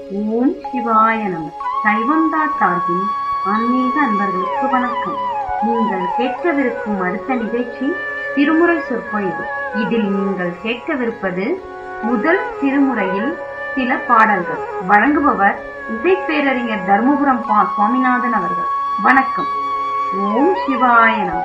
ஓம் சிவாய நம. சைவந்தா சார்பின் ஆன்மீக அன்பர்களுக்கு வணக்கம். நீங்கள் கேட்கவிருக்கும் அடுத்த நிகழ்ச்சி திருமுறை சொற்பொழிவு. இதில் நீங்கள் கேட்கவிருப்பது முதல் திருமுறையில் சில பாடல்கள். வழங்குபவர் இசைப்பேரறிஞர் தர்மபுரம் சுவாமிநாதன் அவர்கள். வணக்கம். ஓம் சிவாய நம.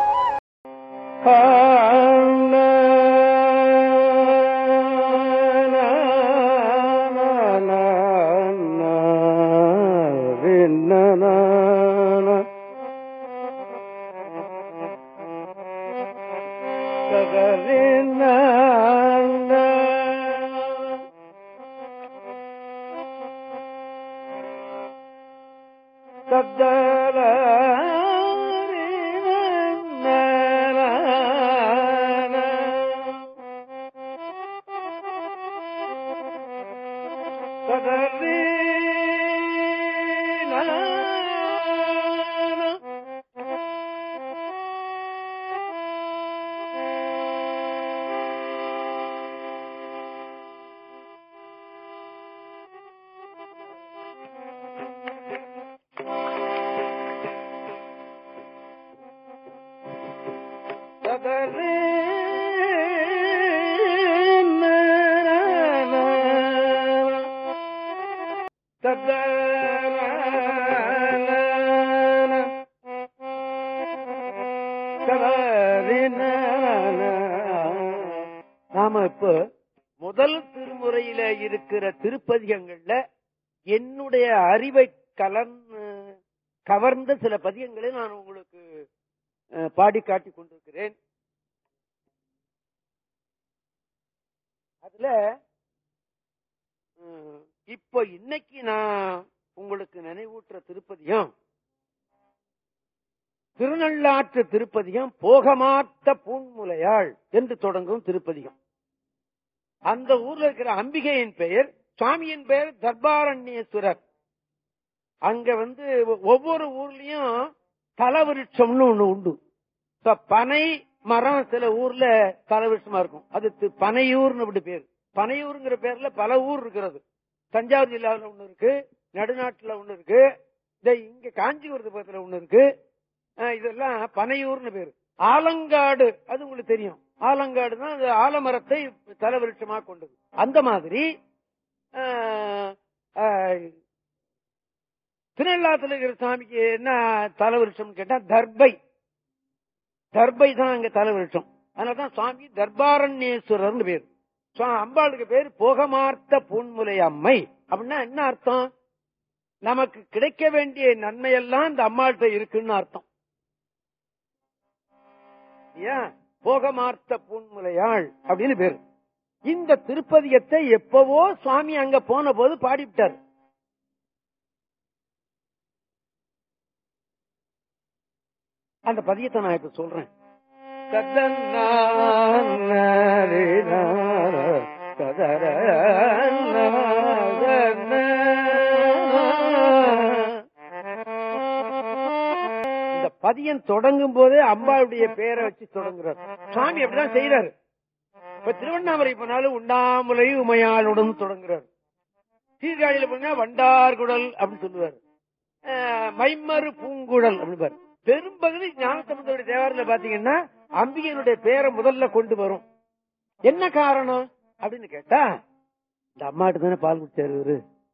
நாம இப்ப முதல் திருமுறையில இருக்கிற திருப்பதிகங்கள்ல என்னுடைய அறிவை கவர்ந்த சில பதிகங்களை நான் உங்களுக்கு பாடி காட்டிக் கொண்டிருக்கிறேன். அதுல இப்ப இன்னைக்கு நான் உங்களுக்கு நினைவூட்டுற திருப்பதிகம் திருநள்ளாற்று திருப்பதிகம் போகமாத்த பூன்முலையாள் என்று தொடங்கும் திருப்பதிகம். அந்த ஊர்ல இருக்கிற அம்பிகையின் பெயர், சுவாமியின் பெயர் தர்பாரண்யேஸ்வரர். அங்க ஒவ்வொரு ஊர்லயும் தலவிருட்சம்னு ஒண்ணு உண்டு. பனை மரம் சில ஊர்ல தலவிருட்சமா இருக்கும். அது பனையூர்னு அப்படி பேர். பனையூருங்கிற பேர்ல பல ஊர் இருக்கிறது. தஞ்சாவூர் ஜில்லாவில் ஒண்ணு இருக்கு, நடுநாட்டுல ஒண்ணு இருக்கு, இங்க காஞ்சிபுரத்து பக்கத்துல ஒண்ணு இருக்கு. இதெல்லாம் பனையூர்னு பேரு. ஆலங்காடு அது உங்களுக்கு தெரியும். ஆலங்காடு தான் அது ஆலமரத்தை தலவிருட்சமாக கொண்டது. அந்த மாதிரி திருநள்ளாத்துல இருக்கிற சாமிக்கு என்ன தலவிருட்சம் கேட்டா தர்பை. தர்பை தான் அங்க தலவிருட்சம். அதனாலதான் சுவாமி தர்பாரண்யேஸ்வரர்னு பேரு. அம்பாளுக்கு பேரு போகமார்த்த பூன்முலை அம்மை. அப்படின்னா என்ன அர்த்தம்? நமக்கு கிடைக்க வேண்டிய நன்மையெல்லாம் இந்த அம்மாள்கிட்ட இருக்குன்னு அர்த்தம். போகமார்த்த பூன்முலையாள் அப்படின்னு பேரு. இந்த திருப்பதிகத்தை எப்பவோ சுவாமி அங்க போன போது பாடிவிட்டார். அந்த பதியத்தை நான் இப்ப சொல்றேன். இந்த பதியம் தொடங்கும் போதே அம்பாளுடைய பேரை வச்சு தொடங்குறார். சுவாமி அப்படிதான் செய்யறாரு. இப்ப திருவண்ணாமலை போனாலும் உண்ணாமுலை உமையாளுடன் தொடங்குறாரு. சீர்காழியில போனா வண்டார்குடல் அப்படின்னு சொல்லுவாரு. மைமறு பூங்குழல் அப்படிப்பாரு. பெரும்பகுதி ஞானசம்பந்தருடைய தேவாரத்துல பாத்தீங்கன்னா அம்பிகையினுடைய பேரை முதல்ல கொண்டு வரும். என்ன காரணம் அப்படின்னு கேட்டா, இந்த அம்மாட்டு தானே பால் குடிச்சாரு இவரு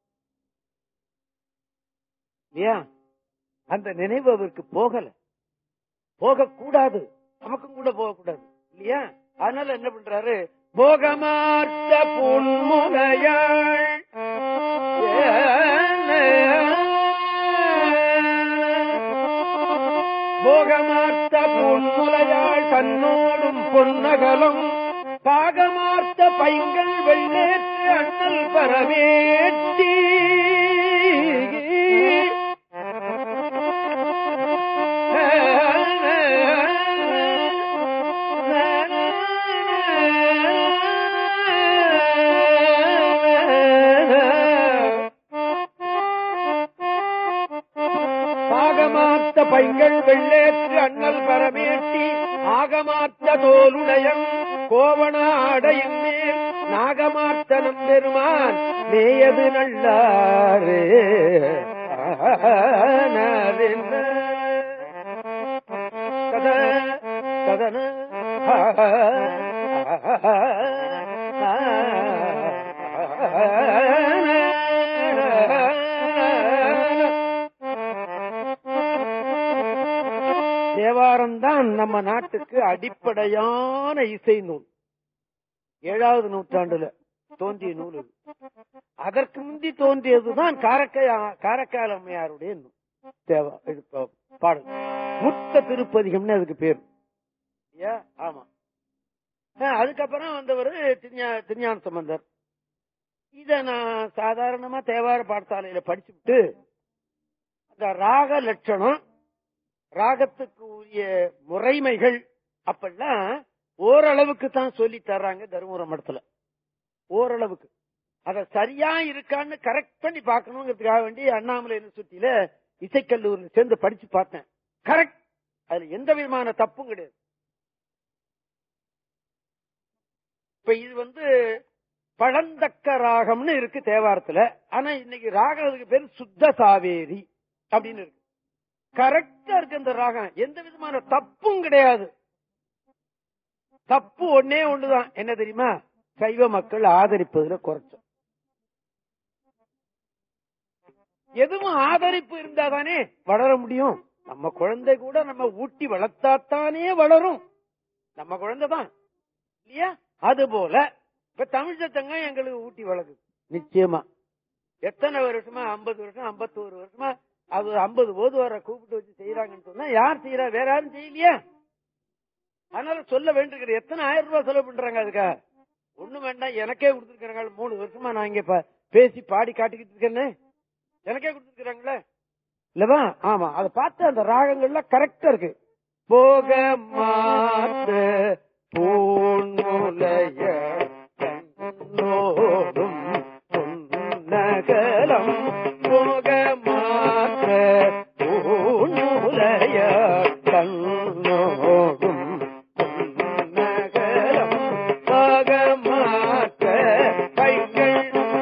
இல்லையா? அந்த நினைவு அவருக்கு போகல, போகக்கூடாது, நமக்கும் கூட போகக்கூடாது இல்லையா? அதனால என்ன பண்றாரு? போகமார்த்த பொன்முலையாள் போகமார்த்த பொன்முலையாள் தன்னோடும் பொன்னகலும் பாகமார்த்த பைங்கள் வெள்ளேற்று அண்ணல் பரவேற்றி பைங்கள் வெள்ளேற்று அண்ணல் பரமேற்றி ஆகமார்த்த தோலுடையன் கோவண அடையின் மேல் நாகமார்த்தனம் பெருமான் மேயது நல்லாரே கதன தேவாரம்தான் நம்ம நாட்டுக்கு அடிப்படையான இசை நூல். 7வது நூற்றாண்டுல தோன்றிய நூல். அதற்கு முந்தி தோன்றியதுதான் காரைக்கால் அம்மையாருடைய பாடல். முத்த திருப்பதிகம்னு அதுக்கு பேர். ஆமா. அதுக்கப்புறம் வந்தவர் திருஞான சம்பந்தர். இத நான் சாதாரணமா தேவார பாடசாலையில படிச்சுட்டு அந்த ராக லட்சணம், ராகத்துக்கு உரிய முறைமைகள் அப்பெல்லாம் ஓரளவுக்கு தான் சொல்லி தர்றாங்க தருமபுரம் மடத்துல. ஓரளவுக்கு அத சரியா இருக்கான்னு கரெக்ட் பண்ணி பாக்கணுங்கிறதுக்காக வேண்டி அண்ணாமலை யூனிவர்சிட்டியில இசைக்கல்லூரில் சேர்ந்து படிச்சு பார்த்தேன். கரெக்ட், அதுல எந்த விதமான தப்பும் கிடையாது. இப்ப இது பழந்தக்க ராகம்னு இருக்கு தேவாரத்துல. ஆனா இன்னைக்கு ராகத்துக்கு பேரு சுத்த சாவேரி அப்படின்னு இருக்கு. கரெக்டா இருக்கு இந்த ராகம், எந்த விதமான தப்பும் கிடையாது. தப்பு ஒன்னே ஒண்ணுதான், என்ன தெரியுமா? சைவ மக்கள் ஆதரிப்பதுல குறைச்சோம். எதுவும் ஆதரிப்பு இருந்தாதானே வளர முடியும். நம்ம குழந்தை கூட நம்ம ஊட்டி வளர்த்தாத்தானே வளரும். நம்ம குழந்தை தான் இல்லையா? அது போல இப்ப தமிழ் சத்தங்க எங்களுக்கு ஊட்டி வளர்க்குது. நிச்சயமா எத்தனை வருஷமா, 50 வருஷம் 51 வருஷமா அது 50 போது வர கூப்பிட்டு வச்சு செய்யறாங்கன்னு சொன்னா யார் செய்யறா? வேற யாரும் செய்யலையா? அதனால சொல்ல வேண்டியிருக்கிற எத்தனை 1000 ரூபாய் செலவு பண்றாங்க அதுக்கா? ஒண்ணும் வேண்டாம், எனக்கே கொடுத்துருக்காங்க. 3 வருஷமா நான் இங்க பேசி பாடி காட்டிக்கிட்டு இருக்கேன்னு எனக்கே கொடுத்துருக்காங்களே இல்லவா? ஆமா, அதை பார்த்து அந்த ராகங்கள்லாம் கரெக்டா இருக்கு. போக மாத்து பூன்முலைய கண்ணோடும் பொன்னகலம், போக மாத்த பூன்முலைய கண்ணோடும் பொன்னகலம், பாக மாத்த கைகள்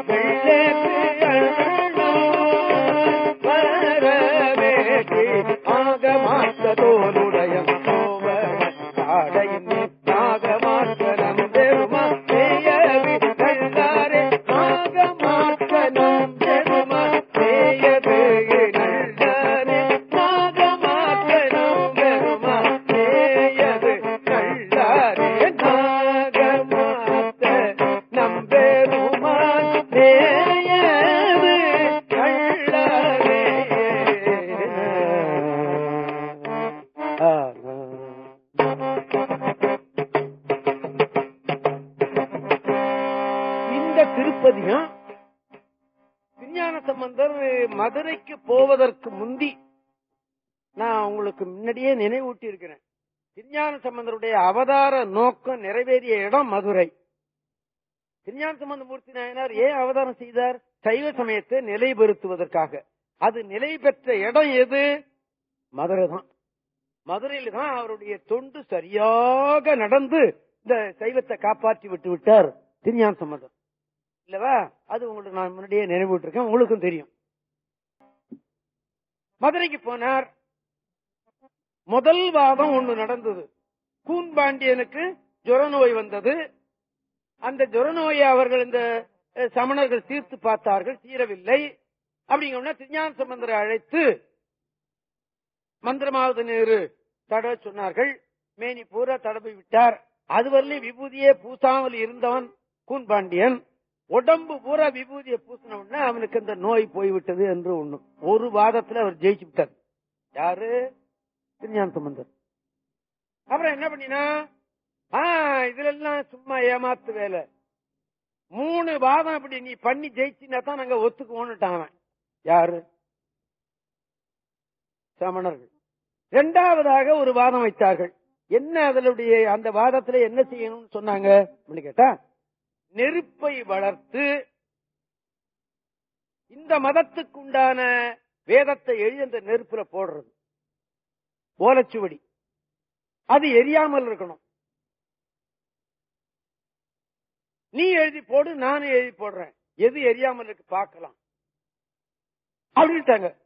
ஆக மாத்த தோலுடைய ஆடையின் ஆக மாற்ற நம் பெருமா செய்யவி கண்டாரே, ஆக மாற்ற நம் பெருமா செய்யது கண்டாரே, ஆக மாற்ற நம் பெருமா செய்யது கண்டாரே, ஆக மாற்ற நம் பெருமா செய்யது கண்டாரே. இந்த திருப்பதிகம் திருஞான சம்பந்தர் மதுரைக்கு போவதற்கு முந்தி நான் உங்களுக்கு முன்னாடியே நினைவூட்டி இருக்கிறேன். திருஞான சம்பந்தருடைய அவதார நோக்கம் நிறைவேறிய இடம் மதுரை. திருஞான சம்பந்தமூர்த்தி நாயனார் ஏன் அவதாரம் செய்தார்? சைவ சமயத்தை நிலைபெறுத்துவதற்காக. அது நிலை பெற்ற இடம் எது? மதுரை தான். மதுரையில தான் அவருடைய தொண்டு சரியாக நடந்து இந்த சைவத்தை காப்பாற்றி விட்டு விட்டார் திருஞான சம்பந்தர் இல்லவா? அது உங்களுக்கு நான் முன்னாடியே நினைவூட்டிருக்கேன், உங்களுக்கும் தெரியும். மதுரைக்கு போனார். முதல் வாதம் ஒண்ணு நடந்தது. கூன்பாண்டியனுக்கு ஜுர நோய் வந்தது. அந்த ஜுர நோயை அவர்கள் இந்த சமணர்கள் தீர்த்து பார்த்தார்கள், தீரவில்லை. அப்படிங்கன்னா திருஞான சம்பந்தரை அழைத்து மந்திரமாவது நேரு தடவை சொன்னார்கள். மேனி பூரா தடவை விட்டார். அதுவரையிலும் விபூதியே பூசாமல் இருந்தவன் கூன்பாண்டியன். உடம்பு பூரா விபூதியை பூசின உடனே அவனுக்கு அந்த நோய் போய்விட்டது என்று ஒண்ணு. ஒரு வாதத்துல அவர் ஜெயிச்சு விட்டார். யாரு? திருஞான சம்பந்தர். அப்புறம் என்ன பண்ணினா, இதுல எல்லாம் சும்மா ஏமாத்து வேலை. 3 வாதம் அப்படி நீ பண்ணி ஜெயிச்சினா தான் நாங்க ஒத்துக்குவோன்னுட்டாங்க. யாரு? சமணர்கள். 2வதாக ஒரு வாதம் வைத்தார்கள். என்ன அதனுடைய அந்த வாதத்துல என்ன செய்யணும்னு சொன்னாங்க கேட்டா, நெருப்பை வளர்த்து இந்த மதத்துக்கு உண்டான வேதத்தை எழுதி அந்த நெருப்புல போடுறது. ஓலைச்சுவடி அது எரியாமல் இருக்கணும். நீ எழுதி போடு, நானும் எழுதி போடுறேன். எது எரியாமல் இருக்கு பார்க்கலாம் அப்படின்ட்டாங்க.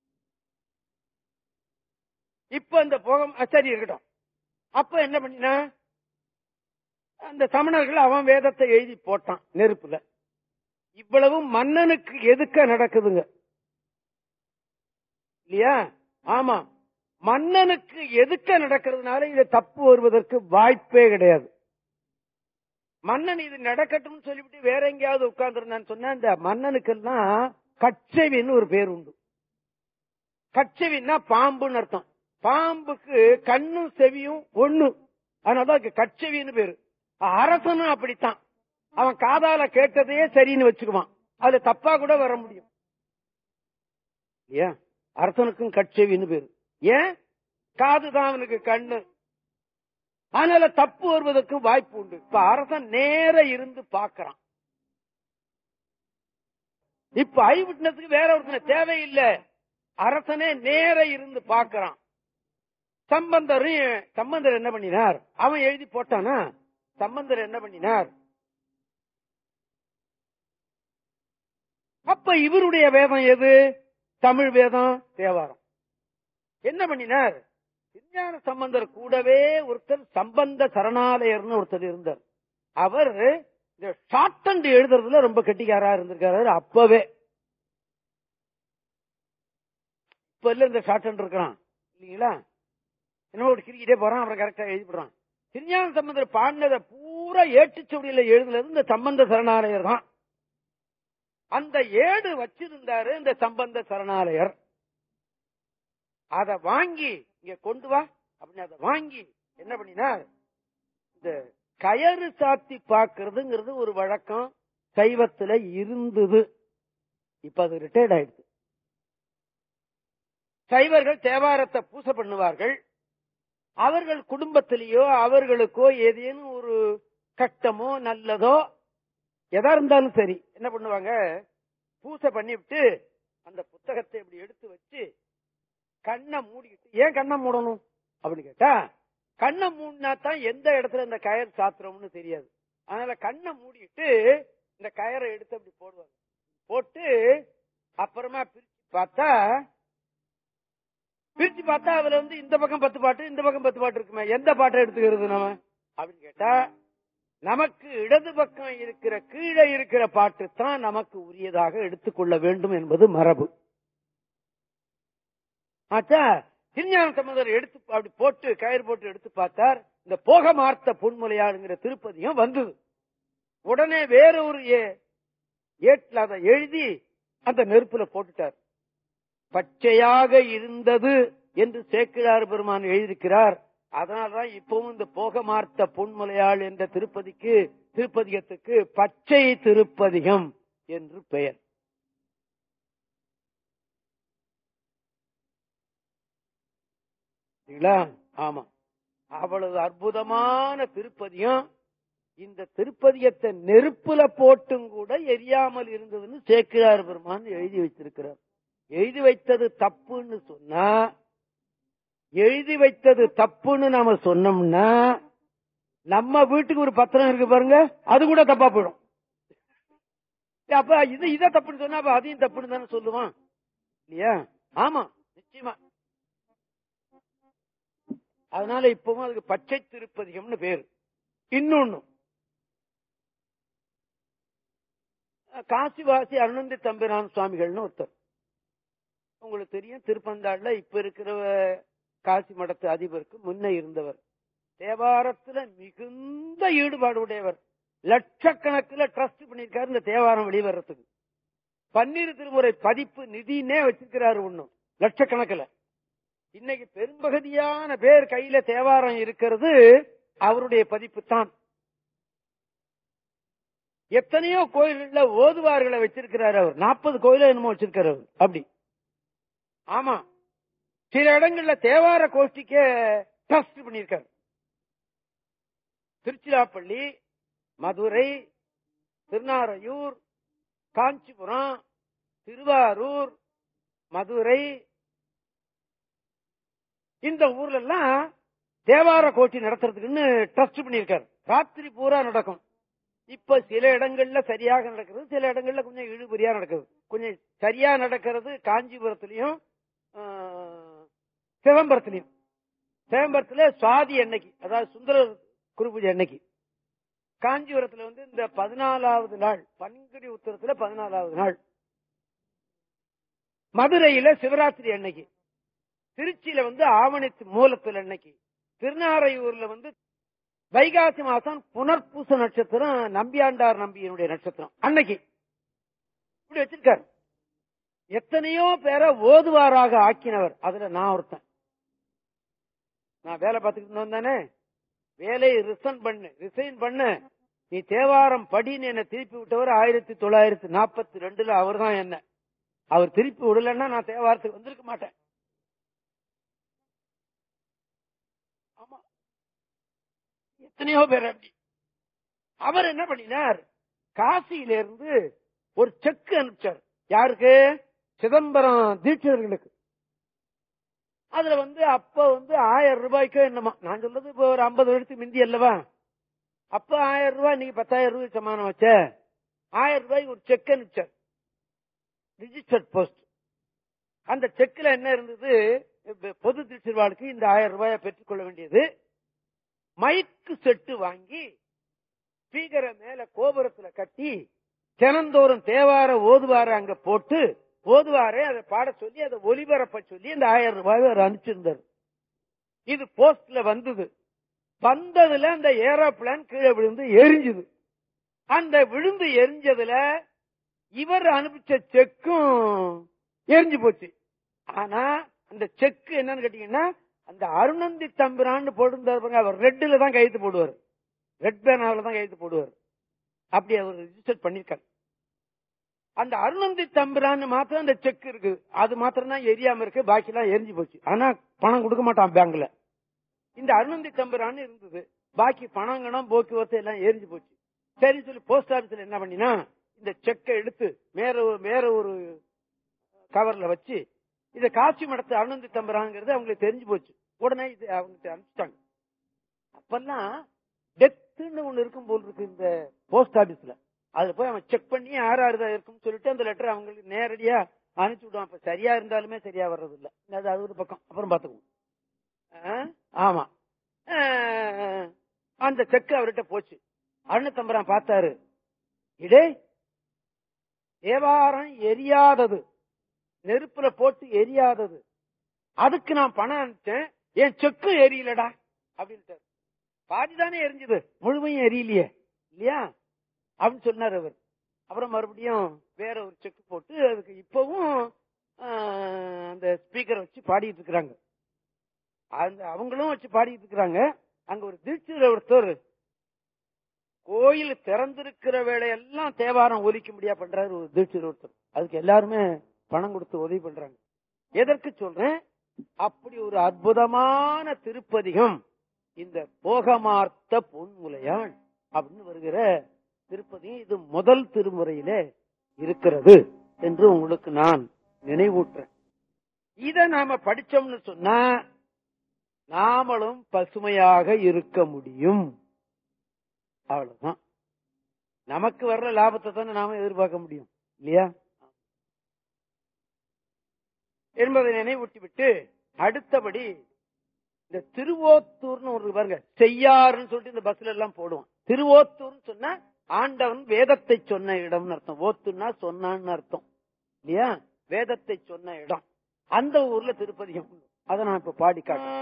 இப்ப அந்த போகம் சரி இருக்கட்டும். அப்ப என்ன பண்ணினா, அந்த சமணர்கள் அவன் வேதத்தை எழுதி போட்டான் நெருப்புல. இவ்வளவும் மன்னனுக்கு எதுக்க நடக்குதுங்க இல்லையா? ஆமா, மன்னனுக்கு எதுக்க நடக்கிறதுனால இது தப்பு வருவதற்கு வாய்ப்பே கிடையாது. மன்னன் இது நடக்கட்டும் சொல்லிவிட்டு வேற எங்கேயாவது உட்கார்ந்து இருந்தான்னு சொன்னா, இந்த மன்னனுக்கெல்லாம் கச்சவின்னு ஒரு பேர் உண்டு. கச்சவின்னா பாம்புன்னு அர்த்தம். பாம்புக்கு கண்ணும் செவியும் ஒண்ணு, அதனாலதான் கச்சவின்னு பேரு. அரசனும் அப்படித்தான், அவன் காதால கேட்டதையே சரின்னு வச்சுக்குவான், அது தப்பா கூட வர முடியும். ஏன் அரசனுக்கும் கச்சவின்னு பேரு? ஏன்? காதுதான் அவனுக்கு கண்ணு, அதனால தப்பு வருவதற்கு வாய்ப்பு உண்டு. இப்ப அரசன் நேர இருந்து பாக்குறான். இப்ப ஐ விட்னஸுக்கு வேற ஒருத்தனை தேவையில்லை, அரசனே நேர இருந்து பாக்குறான். சம்பந்தர் என்ன பண்ணினார்? அவன் எழுதி போட்டானா? சம்பந்தர் என்ன பண்ணினார்? அப்ப இவருடைய வேதம் எது? தமிழ் வேதம், தேவாரம். என்ன பண்ணினார்? திருஞான சம்பந்தர் கூடவே ஒருத்தர் சம்பந்த சரணாலயர்னு ஒருத்தர் இருந்தார். அவர் இந்த ஷார்ட் அண்ட் எழுதுறதுல ரொம்ப கெட்டிக்காரா இருந்திருக்காரு அப்பவே. இப்ப இல்ல இந்த ஷார்ட் அண்ட் இருக்கிறான் இல்லீங்களா, என்ன ஒரு கிரிக்கிட்டே போறான், அப்புறம் கரெக்டா எழுதிடுறான். திருஞான சம்பந்தர் பாடினதை பூரா ஏட்டுச்சுவடியில எழுதுனது இந்த சம்பந்த சரணாலயர் தான். அந்த ஏடு வச்சிருந்தாரு இந்த சம்பந்த சரணாலயர். அத வாங்கி இங்க கொண்டு வா அப்படின்னு அதை வாங்கி என்ன பண்ணினார்? இந்த கயறு சாத்தி பாக்குறதுங்கிறது ஒரு வழக்கம் சைவத்துல இருந்தது. இப்ப அது ரிட்டையர்ட் ஆயிடுச்சு. சைவர்கள் தேவாரத்தை பூசை பண்ணுவார்கள். அவர்கள் குடும்பத்திலேயோ அவர்களுக்கோ ஏதேனும் ஒரு கஷ்டமோ நல்லதோ எதா இருந்தாலும் சரி என்ன பண்ணுவாங்க? பூசை பண்ணிவிட்டு அந்த புத்தகத்தை இப்படி எடுத்து வச்சு கண்ணை மூடிக்கிட்டு, ஏன் கண்ணை மூடணும் அப்படின்னு கேட்டா, கண்ணை மூடினா தான் எந்த இடத்துல இந்த கயர் சாத்திரம்னு தெரியாது. அதனால கண்ணை மூடிட்டு இந்த கயரை எடுத்து அப்படி போடுவாங்க. போட்டு அப்புறமா பிரிச்சு பார்த்தா அதுல இந்த பக்கம் 10 பாட்டு இந்த பக்கம் 10 பாட்டு இருக்குமே, எந்த பாட்டை எடுத்துக்கிறது நம்ம அப்படின்னு கேட்டா, நமக்கு இடது பக்கம் இருக்கிற கீழே இருக்கிற பாட்டு தான் நமக்கு உரியதாக எடுத்துக்கொள்ள வேண்டும் என்பது மரபு. ஆச்சா, திருஞான சம்பந்தர் எடுத்து அப்படி போட்டு கயிறு போட்டு எடுத்து பார்த்தார். இந்த போகமார்த்த பொன்முலையாளுங்கிற திருப்பதியும் வந்தது. உடனே வேற ஒரு ஏட்ல அதை எழுதி அந்த நெருப்புல போட்டுட்டார். பச்சையாக இருந்தது என்று சேக்கிழார் பெருமான் எழுதியிருக்கிறார். அதனால்தான் இப்பவும் இந்த போகமார்த்த பொன்முலையாள் என்ற திருப்பதிகத்துக்கு பச்சை திருப்பதிகம் என்று பெயர். ஆமா, அவ்வளவு அற்புதமான திருப்பதியம். இந்த திருப்பதியத்தை நெருப்புல போட்டும் கூட எரியாமல் இருந்ததுன்னு சேக்கிழார் பெருமான் எழுதி வச்சிருக்கிறார். எழுதி வைத்தது தப்புன்னு சொன்னா, எழுதி வைத்தது தப்புன்னு நாம சொன்னோம்னா, நம்ம வீட்டுக்கு ஒரு பத்திரம் இருக்கு பாருங்க, அது கூட தப்பா போயிடும். அப்ப இத தப்புன்னு சொன்னா அப்ப அதையும் தப்புன்னு தானே சொல்லுவான் இல்லையா? ஆமா, நிச்சயமா. அதனால இப்பவும் அதுக்கு பச்சை திருப்பதிகம்னு பேரு. இன்னொன்னு, காசிவாசி அருணந்தி தம்பிரான் சுவாமிகள்னு ஒருத்தர், உங்களுக்கு தெரியும், திருப்பந்தாள்ல இப்ப இருக்கிற காசி மடத்து அதிபருக்கு முன்ன இருந்தவர். தேவாரத்துல மிகுந்த ஈடுபாடு உடையவர். லட்சக்கணக்கில் ட்ரஸ்ட் பண்ணிருக்காரு இந்த தேவாரம் வெளிவரத்துக்கு. 12 திருமுறை பதிப்பு நிதினே வச்சிருக்கிறாரு. ஒண்ணும் லட்சக்கணக்கில். இன்னைக்கு பெரும்பகுதியான பேர் கையில தேவாரம் இருக்கிறது அவருடைய பதிப்பு தான். எத்தனையோ கோயில்கள்ல ஓதுவார்களை வச்சிருக்கிறார் அவர். 40 கோயில என்னமோ வச்சிருக்காரு அவர். அப்படி ஆமா, சில இடங்கள்ல தேவார கோஷ்டிக்கே ட்ரஸ்ட் பண்ணிருக்காரு. திருச்சிராப்பள்ளி, மதுரை, திருநாரையூர், காஞ்சிபுரம், திருவாரூர், மதுரை, இந்த ஊர்ல எல்லாம் தேவார கோஷ்டி நடத்துறதுக்குன்னு ட்ரஸ்ட் பண்ணிருக்காரு. ராத்திரி பூரா நடக்கும். இப்ப சில இடங்கள்ல சரியாக நடக்கிறது, சில இடங்கள்ல கொஞ்சம் இழுபறியா நடக்கிறது. கொஞ்சம் சரியா நடக்கிறது காஞ்சிபுரத்திலையும் சிதம்பரத்திலையும். சிதம்பரத்துல சுவாதி அன்னைக்கு, அதாவது சுந்தரர் குருபூஜை அன்னைக்கு. காஞ்சிபுரத்துல இந்த 14வது நாள், பங்குனி உத்திரத்துல 14வது நாள். மதுரையில சிவராத்திரி அன்னைக்கு. திருச்சியில ஆவணி மூலத்துல அன்னைக்கு. திருநாரையூர்ல வைகாசி மாசம் புனர்பூச நட்சத்திரம், நம்பியாண்டார் நம்பியினுடைய நட்சத்திரம் அன்னைக்கு. இப்படி வச்சிருக்காரு. எத்தனையோ பேரை ஓதுவாராக ஆக்கினவர். அதுல நான் ஒருத்தன். நான் வேலை பார்த்துக்கிட்டு வந்தானே, வேலையை ரிசைன் பண்ண நீ தேவாரம் படின்னு என்ன திருப்பி விட்டவர் 1942 அவர் தான். என்ன அவர் திருப்பி விடலன்னா நான் தேவாரத்துக்கு வந்திருக்க மாட்டேன். ஆமா, எத்தனையோ பேர் அப்படி. அவர் என்ன பண்ணினார், காசியிலிருந்து ஒரு செக் அனுப்பிச்சார். யாருக்கு? சிதம்பரம் தீட்சர்களுக்கு. அதுல அப்ப 1000 ரூபாய்க்கு என்னமா, நான் சொல்றது இப்ப ஒரு 50 வருஷத்துக்கு மிந்தி அல்லவா. அப்ப 1000 ரூபாய், நீங்க 10,000 ரூபாய் சமானம் வச்ச. 1000 ரூபாய்க்கு ஒரு செக் அனுப்பிச்சார், ரிஜிஸ்டர்ட் போஸ்ட். அந்த செக்ல என்ன இருந்தது, பொது திருச்சிவாளுக்கு இந்த 1000 ரூபாயை பெற்றுக் கொள்ள வேண்டியது. மைக்கு செட்டு வாங்கி ஸ்பீக்கரை மேல கோபுரத்துல கட்டி தினந்தோறும் தேவார ஓதுவார அங்க போட்டு ஓதுவாரே அதை பாட சொல்லி அதை ஒலிபரப்ப சொல்லி இந்த 1000 ரூபாய் அவர் அனுப்பிச்சிருந்தார். இது போஸ்ட்ல வந்தது. வந்ததுல அந்த ஏரோப்ளான் கீழே விழுந்து எரிஞ்சுது. அந்த விழுந்து எரிஞ்சதுல இவர் அனுப்பிச்ச செக்கும் எரிஞ்சு போச்சு. ஆனா அந்த செக் என்னன்னு கேட்டீங்கன்னா, அந்த அருணந்தி தம்பிரான்னு போட்டிருந்தாரு, அவர் ரெட்ல தான் கையெழுத்து போடுவார், ரெட் பேனாவில தான் கையெழுத்து போடுவார். அப்படி அவர் ரிஜிஸ்டர் பண்ணிருக்காரு. அந்த அருணந்தி தம்பிரான்னு மாத்திரம் அந்த செக் இருக்கு, அது மாத்திரம் தான் எரியாம இருக்கு, பாக்கி எல்லாம் எரிஞ்சு போச்சு. ஆனா பணம் கொடுக்க மாட்டான் பேங்க்ல. இந்த அருணந்தி தம்பிரான்னு இருந்தது, பாக்கி பணங்கணம் போக்குவரத்து எல்லாம் எரிஞ்சு போச்சு. சரி சொல்லி போஸ்ட் ஆபீஸ்ல என்ன பண்ணினா, இந்த செக்கை எடுத்து வேற ஒரு கவர்ல வச்சு இத காட்சி மடத்து அருணந்தி தம்பிராங்கிறது அவங்களுக்கு தெரிஞ்சு போச்சு. உடனே இது அவங்க அனுப்பிச்சிட்டாங்க. அப்பெல்லாம் டெத்துன்னு ஒண்ணு இருக்கும் போல் இருக்கு இந்த போஸ்ட் ஆபீஸ்ல. அதுல போய் அவன் செக் பண்ணி யாராருதான் இருக்குன்னு சொல்லிட்டு அந்த லெட்டர் அவங்களுக்கு நேரடியா அனுப்பிச்சு விடுவான். இப்ப சரியா இருந்தாலுமே சரியா வர்றது இல்ல, அது ஒரு பக்கம், அப்புறம் பாத்துக்குவோம். ஆமா, அந்த செக் அவர்கிட்ட போச்சு. அருணத்தம்பரான் பார்த்தாரு, இடே தேவாரம் எரியாதது, நெருப்புல போட்டு எரியாதது, அதுக்கு நான் பணம் அனுப்பிச்சேன், என் செக்கு எரியலடா அப்படின்ட்டு. பாதிதானே எரிஞ்சது, முழுமையும் எரியலையே இல்லையா அப்படின்னு சொன்னார் அவர். அப்புறம் மறுபடியும் வேற ஒரு செக் போட்டு அதுக்கு இப்பவும் அந்த ஸ்பீக்கரை வச்சு பாடிட்டு இருக்கிறாங்க. அவங்களும் வச்சு பாடிட்டு இருக்கிறாங்க. அங்க ஒரு திருச்சியில ஒருத்தர் கோயில் திறந்திருக்கிற வேலையெல்லாம் தேவாரம் ஒலிக்க முடியா பண்றாரு ஒரு திருச்சியில ஒருத்தர். அதுக்கு எல்லாருமே பணம் கொடுத்து உதவி பண்றாங்க. எதற்கு சொல்றேன், அப்படி ஒரு அற்புதமான திருப்பதிகம் இந்த போகமார்த்த பொன்முலையாள் அப்படின்னு வருகிற திருப்பதி. இது முதல் திருமுறையிலே இருக்கிறது என்று உங்களுக்கு நான் நினைவூட்டுறேன். இத நாம படிச்சோம்னு சொன்னா நாமளும் பசுமையாக இருக்க முடியும். அவ்வளவுதான். நமக்கு வர்ற லாபத்தை தானே நாம எதிர்பார்க்க முடியும் இல்லையா என்பதை நினைவூட்டி விட்டு, அடுத்தபடி இந்த திருவோத்தூர்னு ஒரு பாருங்க, செய்யாருன்னு சொல்லிட்டு இந்த பஸ்ல எல்லாம் போடுவான். திருவோத்தூர்னு சொன்னா ஆண்டவன் வேதத்தை சொன்ன இடம்னு அர்த்தம். ஓத்துன்னா சொன்னான்னு அர்த்தம் இல்லையா, வேதத்தை சொன்ன இடம். அந்த ஊர்ல திருப்பதிகம். அதை நான் இப்ப பாடி காட்டுறேன்.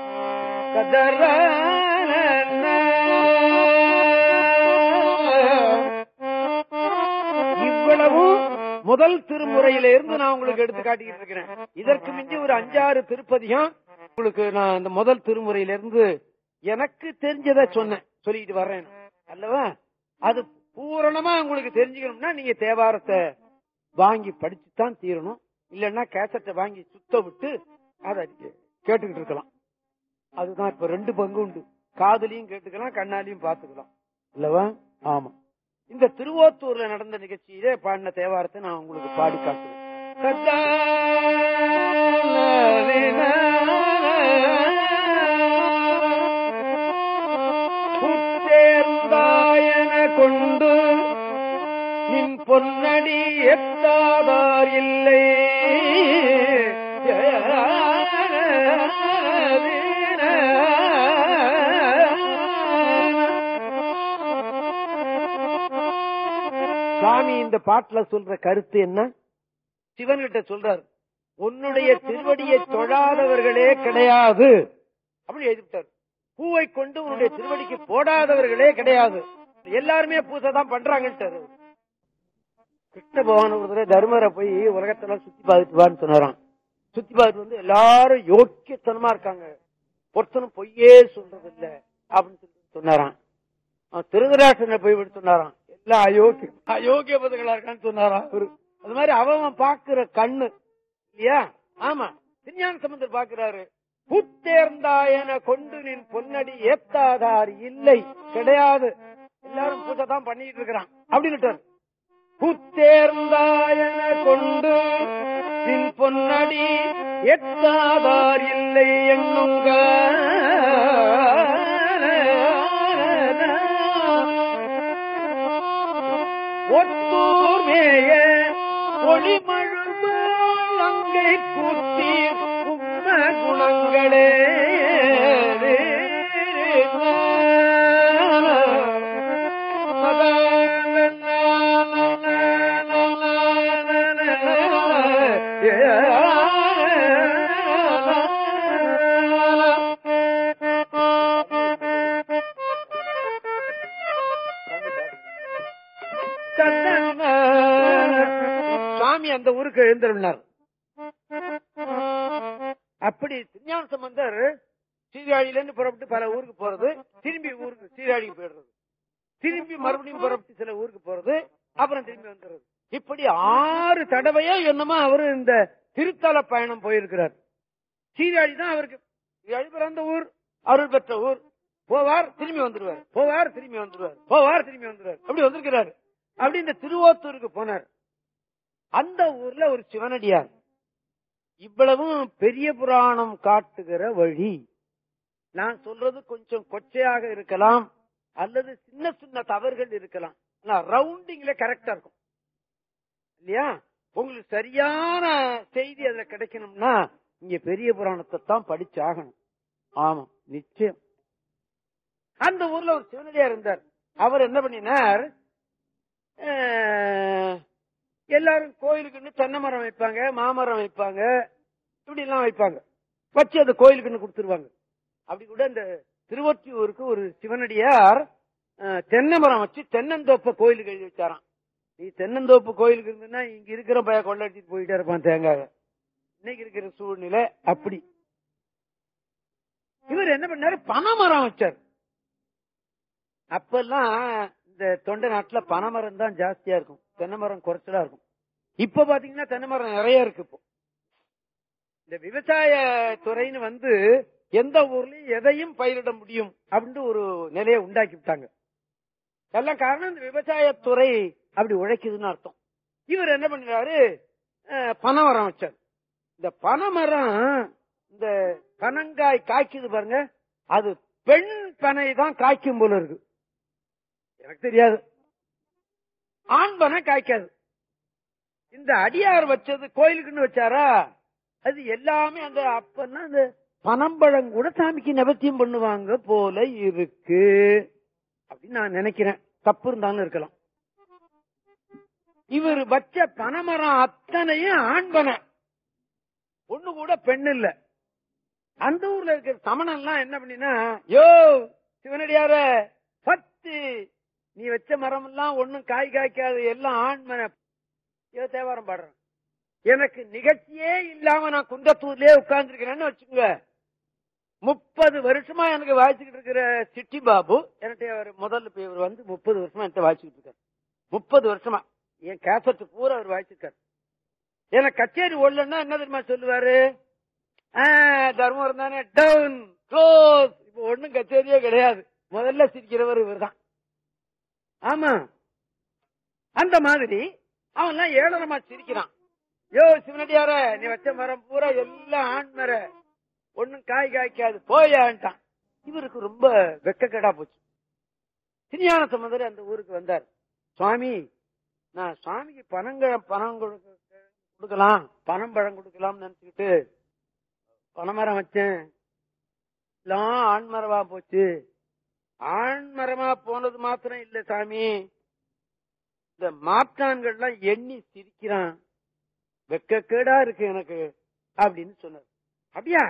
இவ்வளவும் முதல் திருமுறையில இருந்து நான் உங்களுக்கு எடுத்து காட்டிக்கிட்டு இருக்கிறேன். இதற்கு மிஞ்சி ஒரு 5-6 திருப்பதிகம் உங்களுக்கு நான் அந்த முதல் திருமுறையில இருந்து எனக்கு தெரிஞ்சதை சொன்னேன், சொல்லிட்டு வர்றேன் அல்லவா. அது பூரணமா உங்களுக்கு தெரிஞ்சுக்கணும்னா நீங்க தேவாரத்தை வாங்கி படிச்சுதான் தீரணும். இல்லன்னா கேசட்டை வாங்கி சுத்த விட்டு அதை கேட்டுக்கிட்டு இருக்கலாம். அதுதான் இப்ப 2 பங்கு உண்டு, காதலையும் கேட்டுக்கலாம், கண்ணாலையும் பாத்துக்கலாம் இல்லவா. ஆமா, இந்த திருவோத்தூர்ல நடந்த நிகழ்ச்சியிலே பாடின தேவாரத்தை நான் உங்களுக்கு பாடி காட்டுறேன். புத்தேர்ந்தாயன கொண்டு பொன்னடி எத்தாதார் இல்லை. சுவாமி இந்த பாட்டுல சொல்ற கருத்து என்ன? சிவன்கிட்ட சொல்றார், உன்னுடைய திருவடியை தொழாதவர்களே கிடையாது அப்படி எழுதிட்டார். பூவை கொண்டு உன்னுடைய திருவடிக்கு போடாதவர்களே கிடையாது, எல்லாருமே பூசை தான் பண்றாங்கன்ட்டாரு. கிருஷ்ண பகவான் ஒரு தடவை தர்மரை போய் உலகத்தெல்லாம் சுத்தி பார்த்துட்டு சொன்னாராம். சுத்தி பார்த்து வந்து எல்லாரும் யோக்கியத்தனமா இருக்காங்க, ஒருத்தனும் பொய்யே சொல்றது இல்ல அப்படின்னு சொல்லி சொன்னாராம். திருதராஷ்டிரனை போய் விட்டு சொன்னாராம், எல்லாம் அயோக்கிய பதங்களா இருக்கான்னு சொன்னாராம். அது மாதிரி அவன் பாக்குற கண்ணு இல்லையா? ஆமா, திருஞான சம்பந்தர் பாக்குறாரு, பூத்தேர்ந்தாயன கொண்டு நின் பொன்னடி ஏத்தாதார் இல்லை கிடையாது, எல்லாரும் பூஜை தான் பண்ணிட்டு இருக்கிறான் அப்படின்னு. பூத்தேர்ந்தாயன கொண்டு நின் பொன்னடி ஏத்தாதார் இல்லை எண்ணுங்க. ஒத்தூர் மேய ஒளிமழுவு அங்கை கூத்தி உம்ம குணங்களே. சுவாமி அந்த ஊருக்கு எழுந்திருந்தார். அப்படி திருஞான சம்பந்தர் சீர்காழியிலிருந்து புறப்பட்டு பல ஊருக்கு போறது, திரும்பி ஊருக்கு சீர்காழிக்கு போயிடுறது, திரும்பி மறுபடியும் புறப்பட்டு சில ஊருக்கு போறது, அப்புறம் திரும்பி வந்துடுறது. இப்படி 6 தடவையோ என்னமோ அவரு இந்த திருத்தல பயணம் போயிருக்கிறார். சீர்காழி தான் அவருக்கு சீர்காழி பிறந்த ஊர், அருள் பெற்ற ஊர். போவார் திரும்பி வந்துடுவார், போவார் திரும்பி வந்துடுவார், போவார் திரும்பி வந்துடுவார், அப்படி வந்திருக்கிறார். அப்படி இந்த திருவோத்தூருக்கு போனார். அந்த ஊர்ல ஒரு சிவனடியார். இவ்வளவும் பெரிய புராணம் காட்டுகிற வழி. நான் சொல்றது கொஞ்சம் கொச்சையாக இருக்கலாம், அல்லது சின்ன சின்ன தவறுகள் இருக்கலாம். ரவுண்டிங்ல கரெக்டா இருக்கும் இல்லையா? உங்களுக்கு சரியான செய்தி அதுல கிடைக்கணும்னா இங்க பெரிய புராணத்தை தான் படிச்சாகணும். ஆமா, நிச்சயம். அந்த ஊர்ல ஒரு சிவனடியார் இருந்தார். அவர் என்ன பண்ணினார், எல்லாரும் கோயிலுக்குன்னு தென்னை மரம் வைப்பாங்க, மாமரம் வைப்பாங்க, இப்படி எல்லாம் வைப்பாங்க, வச்சு அந்த கோயிலுக்குன்னு கொடுத்துருவாங்க. அப்படி கூட இந்த திருவொற்றியூருக்கு ஒரு சிவனடியார் தென்னை மரம் வச்சு தென்னந்தோப்ப கோயிலுக்கு எழுதி வச்சாராம். நீ தென்னந்தோப்பு கோயிலுக்கு இருந்ததுன்னா இங்க இருக்கிற பையன் கொள்ளடிச்சிட்டு போயிட்டே இருப்பான் தேங்காய். இன்னைக்கு இருக்கிற சூழ்நிலை அப்படி. இவர் என்ன பண்ணாரு, பனைமரம் வச்சார். அப்பெல்லாம் இந்த தொண்டை நாட்டுல பனைமரம் தான் ஜாஸ்தியா இருக்கும், தென்னை மரம் குறைச்சலா இருக்கும். இப்ப பாத்தீங்கன்னா தென்னை மரம் நிறைய இருக்கு. இப்போ இந்த விவசாய துறைன்னு வந்து எந்த ஊர்லயும் எதையும் பயிரிட முடியும் அப்படின்னு ஒரு நிலையை உண்டாக்கி விட்டாங்க. எல்லாம் காரணம் இந்த விவசாயத்துறை அப்படி உழைக்குதுன்னு அர்த்தம். இவர் என்ன பண்ணினாரு, பனைமரம் வச்சார். இந்த பனைமரம் இந்த பனங்காய் காய்க்குது பாருங்க, அது பெண் பனை தான் காய்க்கும் போல இருக்கு. எனக்கு தெரியாது, ஆண் பனை காய்க்காது. இந்த அடியார் வச்சது கோயிலுக்குன்னு வச்சாரா, அது எல்லாமே அந்த அப்பன்னா அந்த பனம்பழம் கூட சாமிக்கு நிவர்த்தியம் பண்ணுவாங்க போல இருக்கு அப்படின்னு நான் நினைக்கிறேன். தப்பு இருந்தாலும் இருக்கலாம். இவர் வச்ச பனைமரம் அத்தனையும் ஆண் பனை, ஒண்ணு கூட பெண் இல்ல. அந்த ஊர்ல இருக்கிற சமணம் எல்லாம் என்ன பண்ணினா, யோ சிவனடியார 10 நீ வச்ச மரம் எல்லாம் ஒன்னும் காய் காய்க்காது, எல்லாம் ஆண் மனை. தேவாரம் பாடுறேன், எனக்கு நிகழ்ச்சியே இல்லாம நான் குந்தத்தூர்லயே உட்கார்ந்து இருக்கிறேன்னு வச்சுக்கோங்க. 30 வருஷமா எனக்கு வாய்ச்சிக்கிட்டு இருக்கிற சிட்டி பாபு என்கிட்ட முதல்ல இவர் வந்து 30 வருஷமா என்கிட்ட வாய்ச்சிக்கிட்டு இருக்காரு. 30 வருஷமா என் கேசட்டு பூரா அவர் வாய்ச்சிருக்காரு. எனக்கு கச்சேரி ஓடலன்னா என்ன தெரியுமா சொல்லுவாரு, தர்மபுரம் தானே டவுன் க்ளோஸ். இப்ப ஒண்ணும் கச்சேரியே கிடையாது. முதல்ல சிரிக்கிறவர் இவர் தான். ஆமா, அந்த மாதிரி அவன் எல்லாம் ஏளனமா சிரிக்கிறான். யோ சிவனடியார, நீ வச்ச மரம் பூரா எல்லாம் ஆண் மர, ஒன்னும் காய் காய்க்காது, போயான்ட்டான். இவருக்கு ரொம்ப வெக்கக்கேடா போச்சு. திருஞான சம்பந்தர் அந்த ஊருக்கு வந்தார். சுவாமி, நான் சுவாமிக்கு பணம் கொடுக்கலாம், பணம் பழம் கொடுக்கலாம்னு நினைச்சுக்கிட்டு பனைமரம் வச்சேன். எல்லாம் ஆண்மரமா போச்சு. ஆண்மரமா போனது மாத்திரம் இல்ல சாமி, இந்த மாற்றான்கள்லாம் எண்ணி சிரிக்கிறான், வெக்கக்கேடா இருக்கு எனக்கு அப்படின்னு சொன்னார். அப்படியா?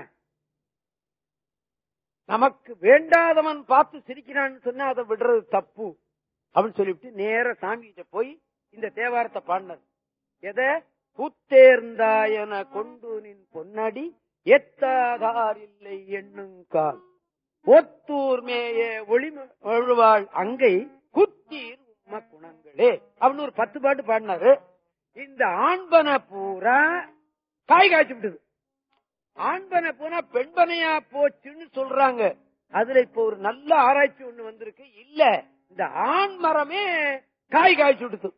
நமக்கு வேண்டாதவன் பார்த்து சிரிக்கிறான்னு சொன்னா அதை விடுறது தப்பு அப்படின்னு சொல்லிவிட்டு நேர சாமி கிட்ட போய் இந்த தேவாரத்தை பாடினார். எதை? பூத்தேர்ந்தாயன கொண்டு நின் பொன்னடி எத்தாதார் இல்லை எண்ணுங்கால் ஒத்தூர் மேய ஒளிவாள் அங்கை குத்தீர் உம்ம குணங்களே அப்படின்னு ஒரு 10 பாட்டு பாடினாரு. இந்த ஆண்பனை பூரா காய் காய்ச்சி விட்டது. ஆண்பனை பூரா பெண்பனையா போச்சுன்னு சொல்றாங்க. அதுல இப்ப ஒரு நல்ல ஆராய்ச்சி ஒண்ணு வந்திருக்கு. இல்ல, இந்த ஆண் மரமே காய் காய்ச்சி விடுது.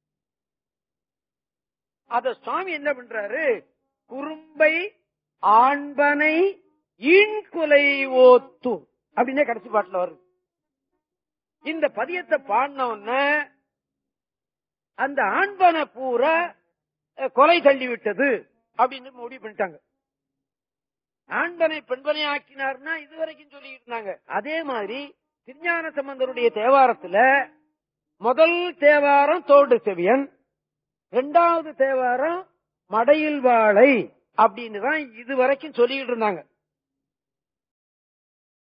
அத சுவாமி என்ன பண்றாரு? குறும்பை ஆண்பனை ஈண்குலை ஓத்து அப்படின்னே கடைசி பாட்டுல வருது. இந்த பதியத்தை பாடின அந்த ஆண்பனை பூரா கொலை தள்ளி விட்டது அப்படின்னு முடிவு பண்ணிட்டாங்க. ஆண்பனை பெண்பனை ஆக்கினார்னா இதுவரைக்கும் சொல்லிட்டு இருந்தாங்க. அதே மாதிரி திருஞான சம்பந்தருடைய தேவாரத்துல முதல் தேவாரம் தோடு செவியன், 2வது தேவாரம் மடையில் வாழை அப்படின்னு தான் இதுவரைக்கும் சொல்லிட்டு இருந்தாங்க.